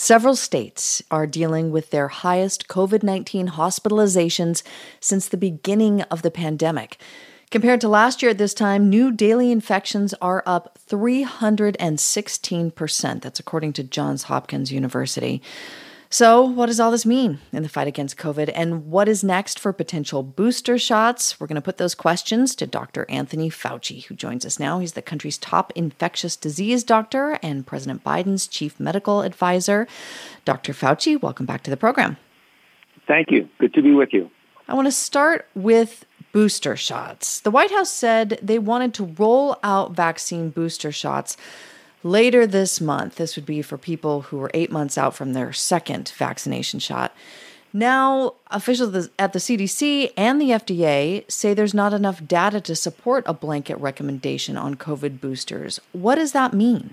Several states are dealing with their highest COVID-19 hospitalizations since the beginning of the pandemic. Compared to last year at this time, new daily infections are up 316%. That's according to Johns Hopkins University. So what does all this mean in the fight against COVID, and what is next for potential booster shots? We're going to put those questions to Dr. Anthony Fauci, who joins us now. He's the country's top infectious disease doctor and President Biden's chief medical advisor. Dr. Fauci, welcome back to the program. Thank you. Good to be with you. I want to start with booster shots. The White House said they wanted to roll out vaccine booster shots later this month. This would be for people who are 8 months out from their second vaccination shot. Now, officials at the CDC and the FDA say there's not enough data to support a blanket recommendation on COVID boosters. What does that mean?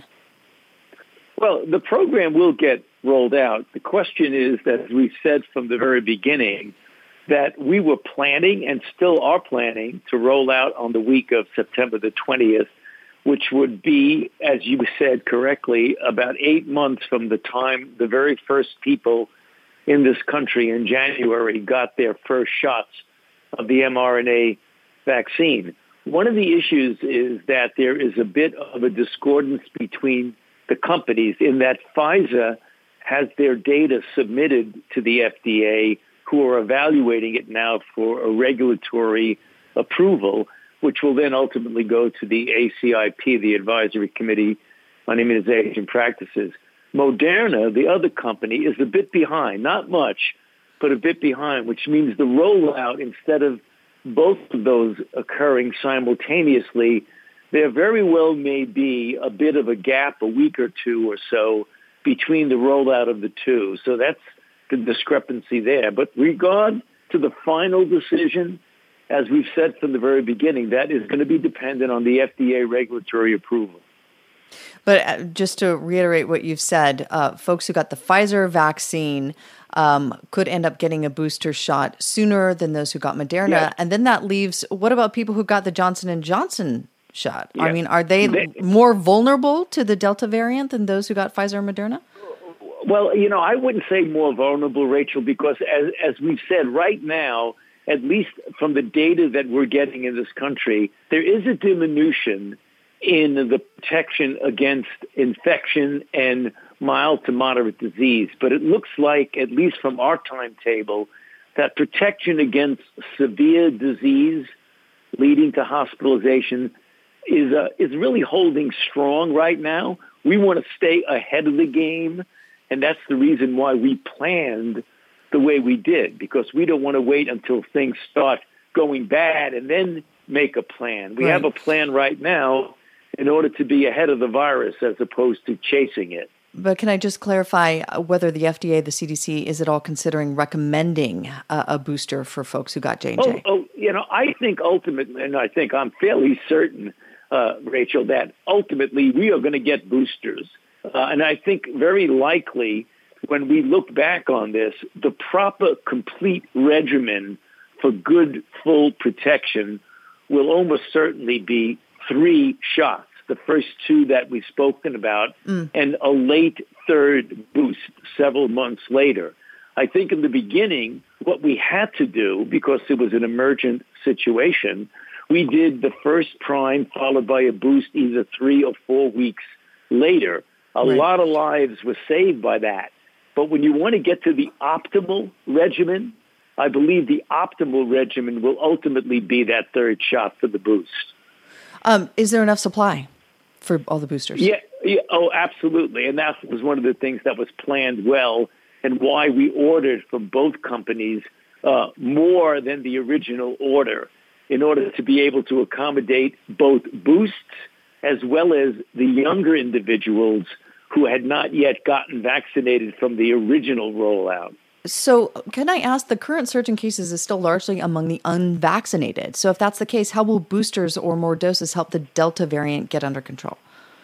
Well, the program will get rolled out. The question is that, as we've said from the very beginning, that we were planning and still are planning to roll out on the week of September the 20th, which would be, as you said correctly, about 8 months from the time the very first people in this country in January got their first shots of the mRNA vaccine. One of the issues is that there is a bit of a discordance between the companies in that Pfizer has their data submitted to the FDA, who are evaluating it now for a regulatory approval, which will then ultimately go to the ACIP, the Advisory Committee on Immunization Practices. Moderna, the other company, is a bit behind, not much, but a bit behind, which means the rollout, instead of both of those occurring simultaneously, there very well may be a bit of a gap, a week or two or so, between the rollout of the two. So that's the discrepancy there. But regard to the final decision, as we've said from the very beginning, that is going to be dependent on the FDA regulatory approval. But just to reiterate what you've said, folks who got the Pfizer vaccine could end up getting a booster shot sooner than those who got Moderna. Yes. And then that leaves, what about people who got the Johnson & Johnson shot? Yes. I mean, are they more vulnerable to the Delta variant than those who got Pfizer and Moderna? Well, I wouldn't say more vulnerable, Rachel, because as we've said right now, at least from the data that we're getting in this country, there is a diminution in the protection against infection and mild to moderate disease. But it looks like, at least from our timetable, that protection against severe disease leading to hospitalization is really holding strong right now. We want to stay ahead of the game, and that's the reason why we planned the way we did, because we don't want to wait until things start going bad and then make a plan. We have a plan right now in order to be ahead of the virus as opposed to chasing it. But can I just clarify whether the FDA, the CDC, is at all considering recommending a booster for folks who got J&J? I think ultimately, and I think I'm fairly certain, Rachel, that ultimately we are going to get boosters. And I think very likely, when we look back on this, the proper complete regimen for good full protection will almost certainly be 3 shots, the first 2 that we've spoken about, and a late third boost several months later. I think in the beginning, what we had to do, because it was an emergent situation, we did the first prime followed by a boost either 3 or 4 weeks later. A lot of lives were saved by that. But when you want to get to the optimal regimen, I believe the optimal regimen will ultimately be that third shot for the boost. Is there enough supply for all the boosters? Yeah. Oh, absolutely. And that was one of the things that was planned well, and why we ordered from both companies more than the original order, in order to be able to accommodate both boosts as well as the younger individuals who had not yet gotten vaccinated from the original rollout. So can I ask, the current surge in cases is still largely among the unvaccinated. So if that's the case, how will boosters or more doses help the Delta variant get under control?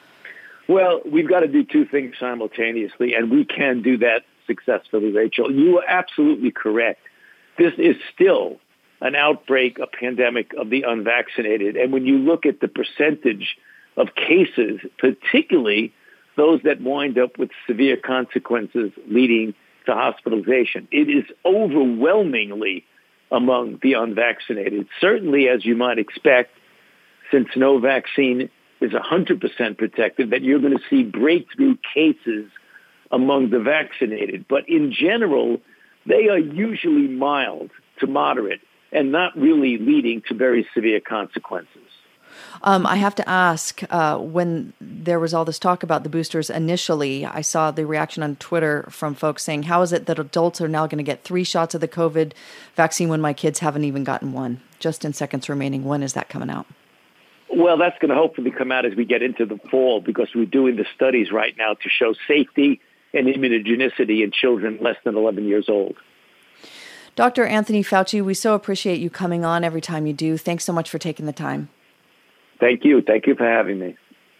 Well, we've got to do 2 things simultaneously, and we can do that successfully, Rachel. You are absolutely correct. This is still an outbreak, a pandemic of the unvaccinated. And when you look at the percentage of cases, particularly those that wind up with severe consequences leading to hospitalization. It is overwhelmingly among the unvaccinated. Certainly, as you might expect, since no vaccine is 100% protective, that you're going to see breakthrough cases among the vaccinated. But in general, they are usually mild to moderate and not really leading to very severe consequences. I have to ask, when there was all this talk about the boosters initially, I saw the reaction on Twitter from folks saying, how is it that adults are now going to get 3 shots of the COVID vaccine when my kids haven't even gotten one? Just in seconds remaining, when is that coming out? Well, that's going to hopefully come out as we get into the fall, because we're doing the studies right now to show safety and immunogenicity in children less than 11 years old. Dr. Anthony Fauci, we so appreciate you coming on every time you do. Thanks so much for taking the time. Thank you. Thank you for having me.